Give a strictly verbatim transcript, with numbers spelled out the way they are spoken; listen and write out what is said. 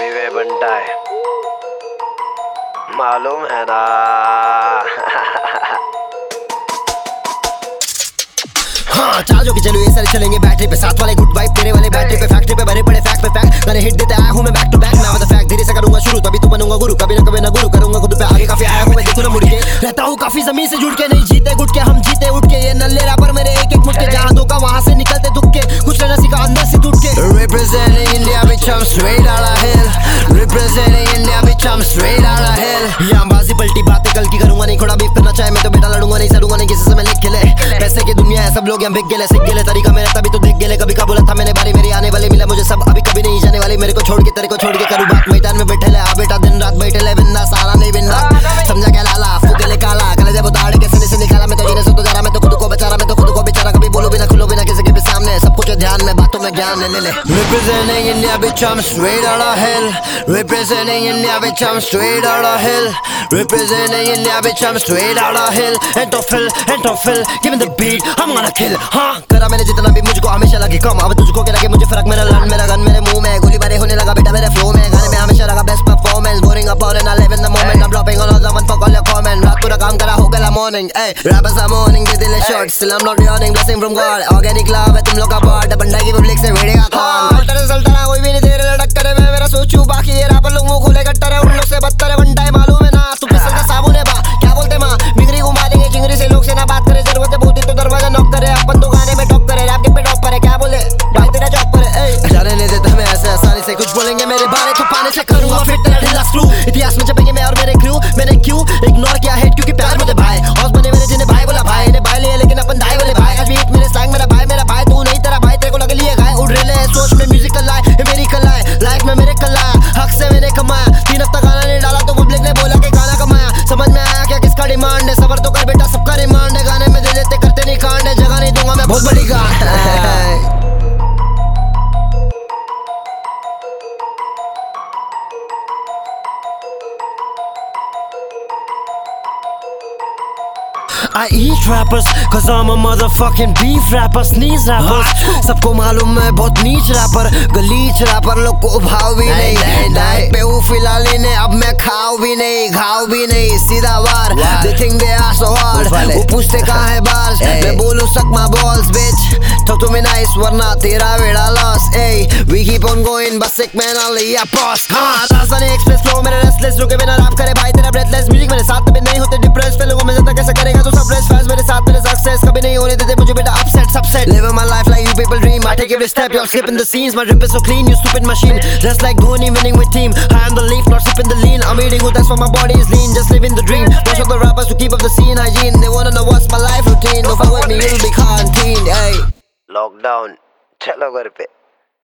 अभी वे बनता है, मालूम है ना। हाँ चार्ज की चलो ये सारे चलेंगे बैटरी पे, साथ वाले गुड वाइब तेरे वाले बैटरी पे, फैक्ट्री पे भरे पड़े फैक्ट पे फैक्ट, मैंने हिट देते आया हूँ मैं बैक टू बैक, ना फैक्ट धीरे से करूंगा शुरू तभी तो बनूंगा गुरु, कभी ना कभी ना गुरु करूंगा खुद पे आगे, काफी आया हूँ मैं देखो ना मुड़ के, रहता हूँ काफी जमीन से जुड़ के, नहीं जीते गुट के हम जीते उठ के, ये नल्ले रैपर मेरे एक एक मुट्ठे, जहाँ धोखा वहाँ से निकलते दुख के, कुछ रहना सीखा अंदर से टूट के। Representing India bitch I'm straight out of hell, representing India bitch I'm straight out of hell, यहाँ बाजी पलटी बातें कल की करूंगा नहीं, खोड़ा बीफ करना चाहे मैं तो बेटा लड़ूंगा नहीं, सरूंगा नहीं किसी से मैं लिख के ले, पैसे की दुनिया है सब लोग यहाँ बिक गेले सिक गेले, तरीका मेरा तभी तो देख गेले, कभी का बोला था मैंने बारी मेरी आने वाली, मिला मुझे सब अभी कभी नहीं जाने वाली, मेरे को छोड़ के तेरे को छोड़ के करूँ बात, मैदान में बैठे ले आ बेटा दिन रात बैठे ले बिंदा सारा नहीं बिंदा, समझा क्या लाला फुकेले काला कले जब दाढ़ के सने से निकाला, मैं तो जीने से तो जरा मैं तो खुद को बेचारा, मैं तो खुद को बेचारा, कभी बोलो बिना खुलो बिना किसी के भी सामने, सब कुछ ध्यान में बातों में ज्ञान ले ले। Representing India bitch I'm straight out of hell, representing India bitch I'm straight out of hell, representing India bitch I'm straight out of hell, and of hell and of hell, give me the beat I'm gonna kill, हाँ करा मैंने जितना भी मुझको हमेशा लगे कम, अब तुझको क्या लगे मुझे फर्क, मेरा लन मेरा गन मेरे मुंह में, गोली बारी होने लगा बेटा मेरे फ्लो में, गाने में हमेशा लगा best performance, boring up and I live in the moment, I'm dropping all of them and fuck all your comment, रात पूरा काम करा हो गया morning, ay rappers are morning के दिल short, still I'm not yawning, blessing from God, organic love है तुम लोग का part, बंदा की पब्लिक से वीडियो कॉल, अल्टर सल्टना कोई भी नहीं तेरे लड़क करे, मैं मेरा सोचूं बाकी ये रैपर लोग मुंह खोले कट्टर है, उन लोग से बदतर है वन टाइम मालूम है ना, तू पिसल का साबुन है बा, क्या बोलते माँ बिगड़ी घुमा देंगे चिंगरी से, लोग से ना बात करे, जरूरत है बहुत ही तो दरवाजा नॉक करे, अपन तो गाने में टॉप करे, रैप के पे टॉप पर है, क्या बोले भाई तेरा जॉब पर है, ए जाने नहीं देता मैं ऐसे आसानी से, कुछ बोलेंगे मेरे बारे तो पाने से करूंगा फिर तेरा ढीला स्क्रू, इतिहास में छपेंगे मैं और मेरे क्रू, मैंने क्यों इग्नोर किया हेट क्योंकि प्यार मुझे भाई, और बने मेरे जिन्हें भाई बोला भाई ने भाई लिए, लेकिन अपन भाई बोले भाई, आज भी मेरे स्लैंग मेरा भाई मेरा भाई, तू नहीं तेरा भाई तेरे को लगे लिए गाय, उड़ रहे हैं सोच में म्यूजिकल लाए, ये मेरी कला है लाइफ में मेरे कला है, हक से मैंने कमाया, तीन हफ्ता गाना नहीं डाला तो पब्लिक ने बोला कि गाना कमाया, समझ में आया क्या किसका डिमांड है, सबर तो कर बेटा सबका रिमांड है, गाने में दे देते करते नहीं कांड है, जगह नहीं दूंगा मैं बहुत बड़ी गांड है। I eat rappers cause I'm a motherfucking beef rapper, sneeze rappers, सबको मालूम मैं बहुत नीच रैपर, गलीच रैपर, लोग को भाव भी नहीं, डाइट पे हूँ फिलहाल ही नहीं, अब मैं खाओ भी नहीं घाव भी नहीं, सीधा वार, they think they are so hard, वो पूछते कहाँ है बार्स, मैं बोलूँ suck my balls bitch, talk to me nice वरना तेरा बेड़ा loss, ey we keep on going बस एक महीना लिया पॉस, हाँ राजधानी एक्सप्रेस फ्लो मेरे रेस्टलेस, रुके बिना रैप करे भाई तेरा ब्रेथलेस, म्यूजिक मेरे साथ भी नहीं होते डिप्रेस, पे लोगों में ज्यादा कैसे करेगा तू फ्रेश फैंस मेरे साथ मेरे सक्सेस कभी नहीं होने देते मुझे बेटा upset subset, living my life like you people dream, I take every step y'all skipping the scenes, my drip is so clean you stupid machine, just like Dhoni winning with team, high on the leaf not sipping the lean, I'm eating good that's why my body is lean, just living the dream, watch all the rappers who keep up the scene hygiene, they wanna know what's my life routine, don't fuck with me you'll be quarantined, hey lockdown चलो घर पे।